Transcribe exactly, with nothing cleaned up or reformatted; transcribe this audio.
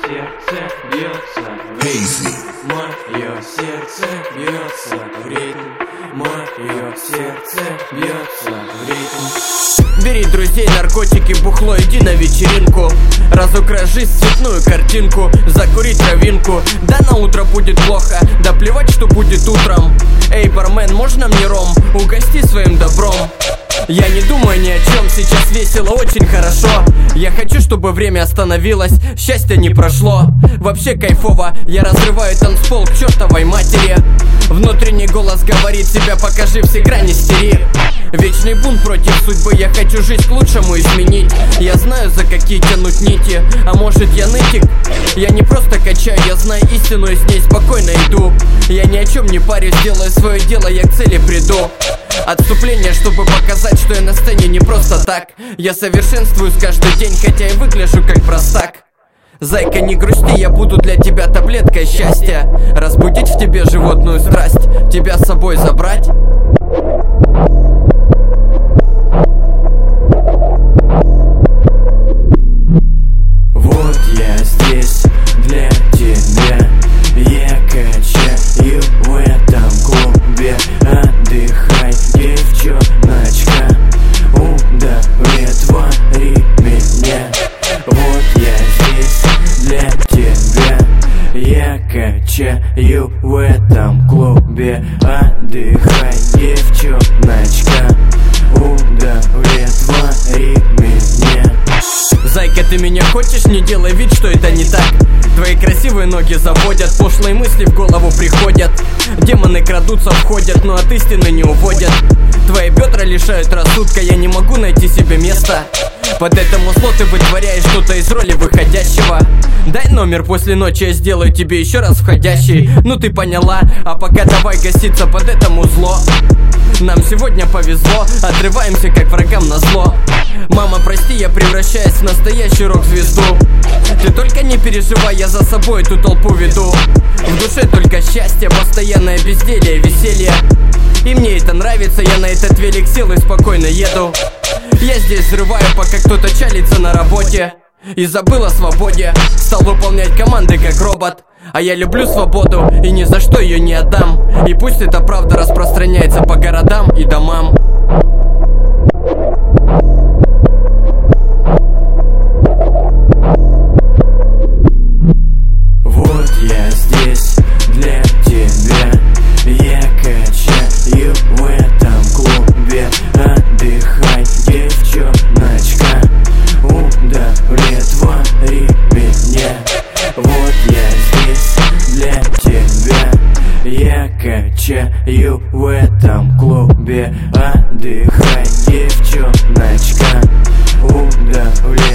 сердце бьется в ритм, мое сердце бьется в ритм, мое сердце бьется в ритм. Бери друзей, наркотики, бухло, иди на вечеринку. Разукраши цветную картинку, закури травинку. Да на утро будет плохо, да плевать, что будет утром. Эй, бармен, можно мне ром? Угости своим добром. Я не думаю ни о чем, сейчас весело, очень хорошо. Я хочу, чтобы время остановилось, счастье не прошло. Вообще кайфово, я разрываю танцпол к чертовой матери. Внутренний голос говорит: себя покажи, все грани стери. Вечный бунт против судьбы, я хочу жизнь к лучшему изменить. Я знаю, за какие тянуть нити, а может я нытик? Я не просто качаю, я знаю истину и с ней спокойно иду. Я ни о чем не парюсь, делаю свое дело, я к цели приду. Отступление, чтобы показать, что я на сцене не просто так. Я совершенствуюсь каждый день, хотя и выгляжу как простак. Зайка, не грусти, я буду для тебя таблеткой счастья. Разбудить в тебе животную страсть, тебя с собой забрать. Вот я здесь для тебя, я качаю в этом клубе. Отдыхай, девчоночка, удовлетвори меня. Вот я здесь для тебя, я качаю в этом клубе. Отдыхай, девчоночка, удовлетвори меня. Зайка, ты меня хочешь? Не делай вид, что это не так. Твои красивые ноги заводят, пошлые мысли в голову приходят. Демоны крадутся, входят, но от истины не уводят. Твои бедра лишают рассудка, я не могу найти себе места. Под этому зло ты вытворяешь что-то из роли выходящего. Дай номер, после ночи я сделаю тебе еще раз входящий. Ну ты поняла, а пока давай гаситься под этому зло. Нам сегодня повезло, отрываемся как врагам назло. Мама, прости, я превращаюсь в настоящую рок-звезду. Ты только не переживай, я за собой эту толпу веду. В душе только счастье, постоянное безделье, веселье. И мне это нравится, я на этот велик сел и спокойно еду. Я здесь взрываю, пока кто-то чалится на работе. И забыл о свободе, стал выполнять команды как робот. А я люблю свободу и ни за что ее не отдам. И пусть эта правда распространяется по городам и домам. Вот я здесь для тебя, я качаю в этом клубе. Отдыхай, девчоночка, удовлетвори меня. Вот я здесь для тебя, я качаю в этом клубе. Отдыхай, девчоночка, удовлетвори